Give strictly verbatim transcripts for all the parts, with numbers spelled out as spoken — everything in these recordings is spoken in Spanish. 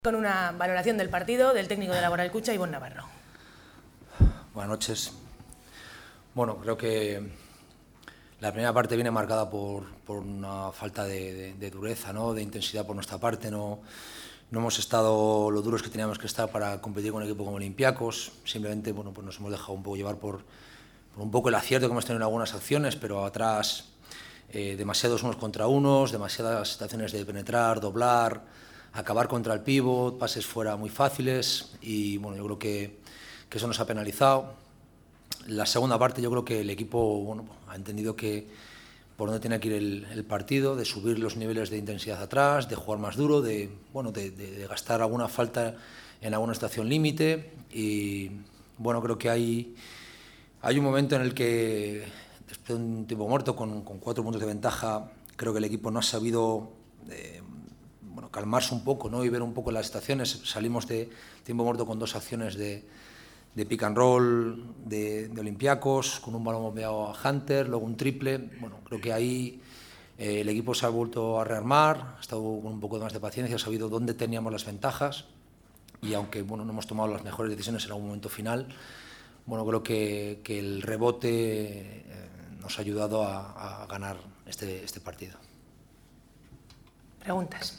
Con una valoración del partido del técnico de la Guadalcucha, Ivonne Navarro. Buenas noches. Bueno, creo que la primera parte viene marcada por, por una falta de, de, de dureza, ¿no? De intensidad por nuestra parte. No, no hemos estado lo duros que teníamos que estar para competir con un equipo como Olympiacos. Simplemente bueno, pues nos hemos dejado un poco llevar por, por un poco el acierto que hemos tenido en algunas acciones, pero atrás eh, demasiados unos contra unos, demasiadas situaciones de penetrar, doblar, acabar contra el pívot, pases fuera muy fáciles y bueno, yo creo que, que eso nos ha penalizado. La segunda parte yo creo que el equipo bueno, ha entendido que por dónde tiene que ir el, el partido, de subir los niveles de intensidad atrás, de jugar más duro, de, bueno, de, de, de gastar alguna falta en alguna estación límite y bueno, creo que hay, hay un momento en el que después de un tiempo muerto con, con cuatro puntos de ventaja, creo que el equipo no ha sabido eh, bueno, calmarse un poco, ¿no? Y ver un poco las estaciones. Salimos de tiempo muerto con dos acciones de, de pick and roll de, de Olympiacos, con un balón bombeado a Hunter, luego un triple. Bueno, creo que ahí eh, el equipo se ha vuelto a rearmar, ha estado con un poco más de paciencia, ha sabido dónde teníamos las ventajas y aunque bueno, no hemos tomado las mejores decisiones en algún momento final, bueno, creo que, que el rebote eh, nos ha ayudado a, a ganar este, este partido. Preguntas.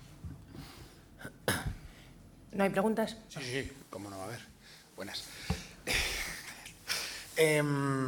¿No hay preguntas? Sí, sí, cómo no va a haber. Buenas. Eh,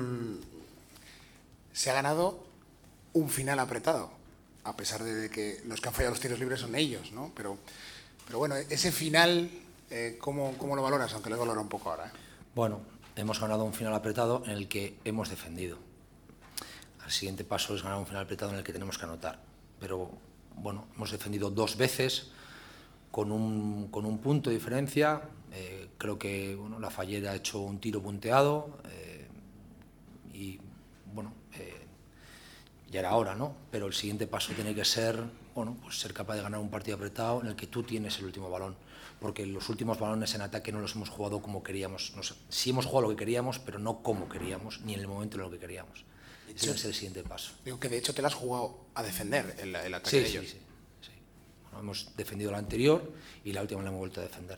se ha ganado un final apretado, a pesar de que los que han fallado los tiros libres son ellos, ¿no? Pero, pero bueno, ese final, eh, ¿cómo, ¿cómo lo valoras? Aunque lo he valorado un poco ahora. ¿eh? Bueno, hemos ganado un final apretado en el que hemos defendido. El siguiente paso es ganar un final apretado en el que tenemos que anotar. Pero bueno, hemos defendido dos veces con un, con un punto de diferencia. Eh, creo que bueno, la Fallera ha hecho un tiro punteado eh, y bueno, eh, ya era hora, ¿no? Pero el siguiente paso tiene que ser, bueno, pues ser capaz de ganar un partido apretado en el que tú tienes el último balón, porque los últimos balones en ataque no los hemos jugado como queríamos. No sé, sí hemos jugado lo que queríamos, pero no como queríamos, ni en el momento en lo que queríamos. Ese es el siguiente paso. Digo que de hecho te la has jugado a defender el, el ataque sí, de ellos. Sí, sí. Hemos defendido la anterior y la última la hemos vuelto a defender.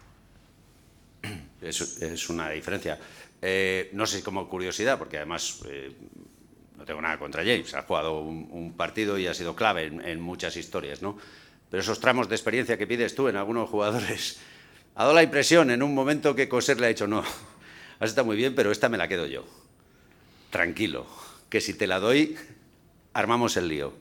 Es, es una diferencia. Eh, no sé, como curiosidad, porque además eh, no tengo nada contra James, ha jugado un, un partido y ha sido clave en, en muchas historias, ¿no? Pero esos tramos de experiencia que pides tú en algunos jugadores, ha dado la impresión en un momento que Coser le ha dicho, no, has estado muy bien, pero esta me la quedo yo. Tranquilo, que si te la doy, armamos el lío.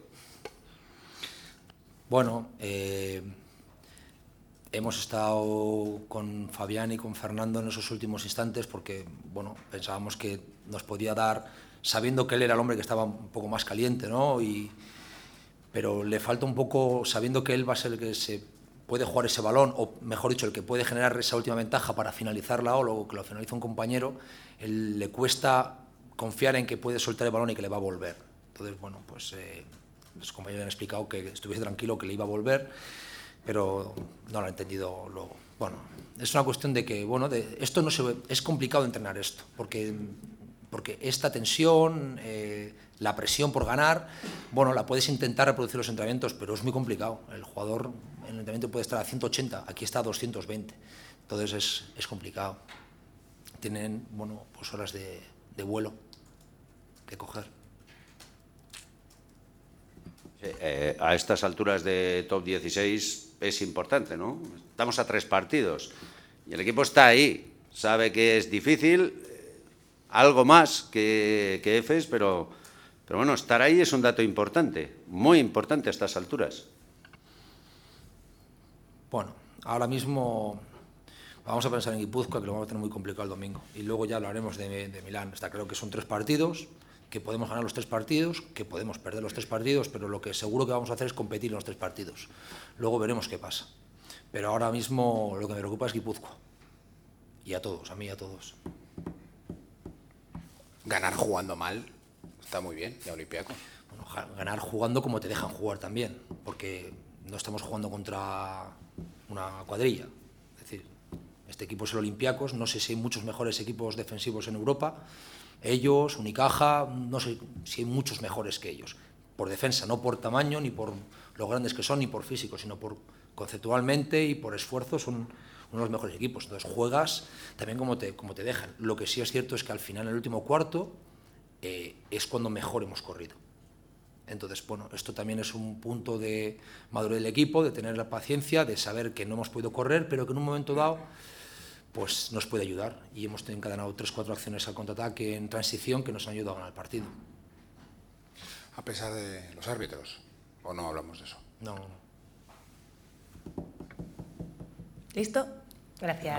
Bueno, eh, hemos estado con Fabián y con Fernando en esos últimos instantes porque, bueno, pensábamos que nos podía dar, sabiendo que él era el hombre que estaba un poco más caliente, ¿no? Y, pero le falta un poco, sabiendo que él va a ser el que se puede jugar ese balón, o mejor dicho, el que puede generar esa última ventaja para finalizarla o luego que lo finaliza un compañero, él le cuesta confiar en que puede soltar el balón y que le va a volver. Entonces, bueno, pues... Eh, los compañeros han explicado que estuviese tranquilo, que le iba a volver, pero no lo ha entendido luego. Bueno, es una cuestión de que, bueno, de, esto no se ve, es complicado entrenar esto, porque, porque esta tensión, eh, la presión por ganar, bueno, la puedes intentar reproducir en los entrenamientos, pero es muy complicado. El jugador en el entrenamiento puede estar a ciento ochenta, aquí está a doscientos veinte, entonces es, es complicado. Tienen, bueno, pues horas de, de vuelo que coger. Eh, a estas alturas de top dieciséis es importante, ¿no? Estamos a tres partidos y el equipo está ahí, sabe que es difícil, eh, algo más que, que Efes, pero, pero bueno, estar ahí es un dato importante, muy importante a estas alturas. Bueno, ahora mismo vamos a pensar en Guipúzcoa, que lo vamos a tener muy complicado el domingo, y luego ya hablaremos de, de Milán. Está claro que son tres partidos, que podemos ganar los tres partidos, que podemos perder los tres partidos, pero lo que seguro que vamos a hacer es competir en los tres partidos. Luego veremos qué pasa. Pero ahora mismo lo que me preocupa es Guipúzcoa. Y a todos, a mí y a todos. Ganar jugando mal está muy bien, ya Olympiacos. Bueno, ganar jugando como te dejan jugar también, porque no estamos jugando contra una cuadrilla. Es decir, este equipo es el Olympiacos, no sé si hay muchos mejores equipos defensivos en Europa. Ellos, Unicaja, no sé si hay muchos mejores que ellos, por defensa, no por tamaño, ni por lo grandes que son, ni por físico, sino por conceptualmente y por esfuerzo son uno de los mejores equipos. Entonces juegas también como te, como te dejan. Lo que sí es cierto es que al final, en el último cuarto, eh, es cuando mejor hemos corrido. Entonces, bueno, esto también es un punto de madurez del equipo, de tener la paciencia, de saber que no hemos podido correr, pero que en un momento dado pues nos puede ayudar. Y hemos encadenado tres cuatro acciones al contraataque en transición que nos han ayudado a ganar el partido. A pesar de los árbitros, ¿o no hablamos de eso? No, no. ¿Listo? Gracias.